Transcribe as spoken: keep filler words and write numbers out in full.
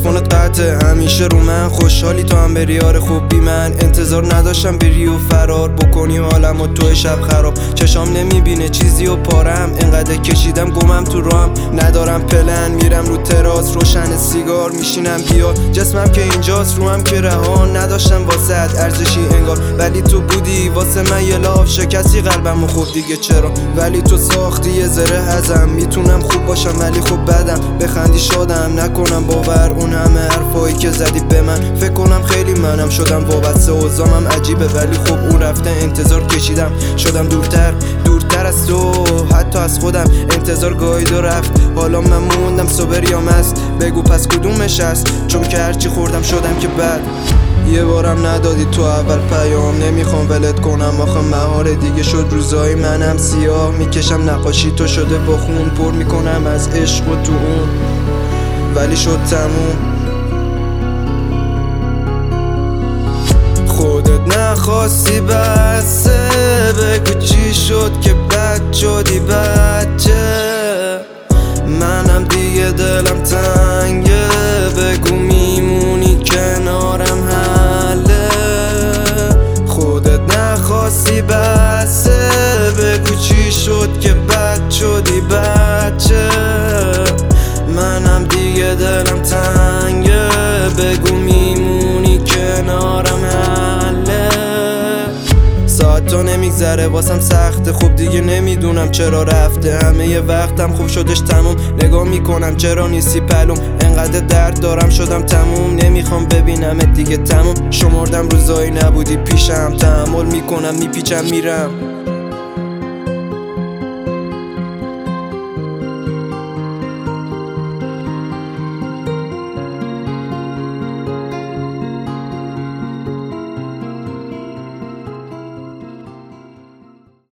تلفنت قطعه همیشه رو من، خوشحالی تو هم بری آره خوب بی من. انتظار نداشتم بری و فرار بکنی حالم و تو شب خراب. چشام نمیبینه چیزی و پارم، انقدر کشیدم گمم تو راهم. ندارم پلن میرم رو تراس، روشن سیگار میشینم بیا. جسمم که اینجاست روحم که رها، نداشتم واسه ارزشی انگار، ولی تو بودی واسه من یه لاف. شکستی قلبم و خب دیگه چرا، ولی تو ساختی یه ذره ازم. میتونم خوب باشم ولی خب بدم، بخندی شادم نکنم باور اون همه حرفایی که زدی به من. فکر کنم خیلی منم شدم وابسته، اوضاعم عجیبه ولی خب اون رفته. انتظار کشیدم شدم دورتر دورتر از تو، حتی از خودم. انتظار گاهید و رفت، حالا من موندم صبر یا مست. بگو پس کدومش هست، چون که هرچی خوردم شدم که بد. یه بارم ندادی تو اول پیام، نمیخوام ولت کنم آخه مهاره دیگه شد. روزایی منم سیاه میکشم نقاشی تو شده با خون، پر میکنم از عشق و تو اون، ولی شد تموم. خودت نخواستی بسه، بگو چی شد که بد شدی بچه. منم دیگه دلم تنگه، بگو میمونی کنارم حله. خودت نخواستی بسه، بگو چی شد که بد شدی بچه. منم دیگه دلم تنگه، بگو میمونی کنارم حله. ساعت تا نمیگذره واسم سخته، خب دیگه نمیدونم چرا رفته. همه یه وقتم خوب شدش تموم، نگاه میکنم چرا نیستی پلوم. انقدر درد دارم شدم تموم، نمیخوام ببینمت دیگه تموم. شمردم روزایی نبودی پیشم، تحمل میکنم میپیچم میرم.